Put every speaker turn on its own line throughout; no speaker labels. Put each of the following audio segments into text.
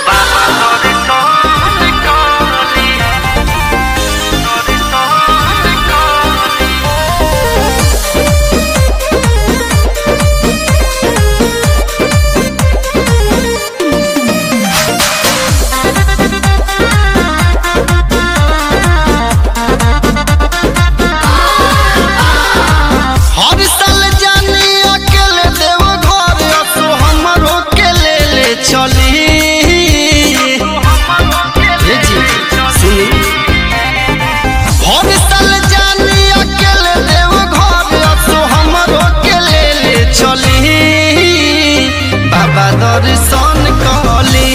दर्शन कली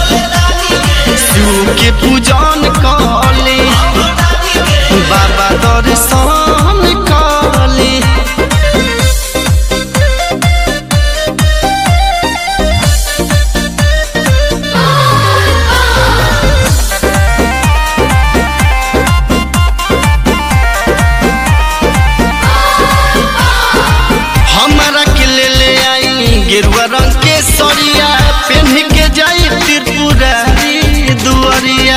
शिव के पूजन कली बाबा दर्शन कली। हमारा के ले आई गेरुआ रंग के सरिया पहन के जाई त्रिपुरारी दुआरिया।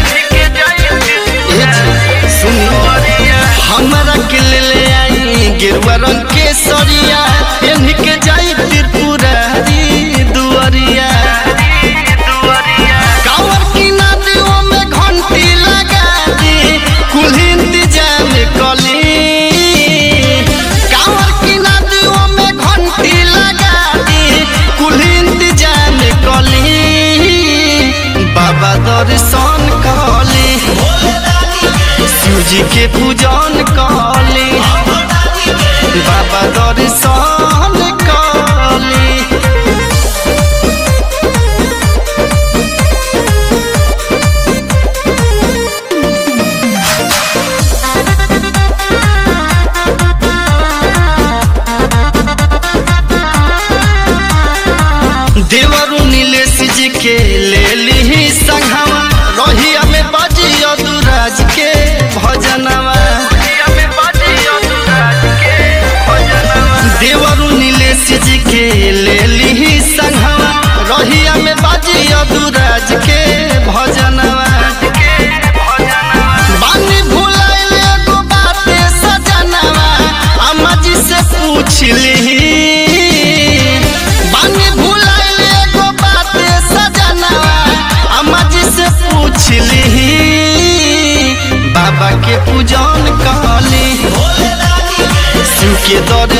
हमारा के ले आई गेरुआ रंग के सरिया पहन के जाई त्रिपुरारी दुआरिया। कांवर की नदियों में घंटी लगा दी कुल इंतजाम कली। कांवर की नदियों में घंटी लगा दी कुल इंतजाम कली बाबा दर्शन कली शिव जी के पूजन कली बाबा दर्शन कली। देवरु नीलेश जी के ले ली संघवा रहिया में बाजी अदुराज के भजनवा। देवरु नीलेश जी के ले ली संघवा रहिया में बाजी अदुराज के भजनवा। बानी भुलाइल एगो बाते सजनवा अम्मा जी से पूछ ली। बाबा के पूजन कली शिव के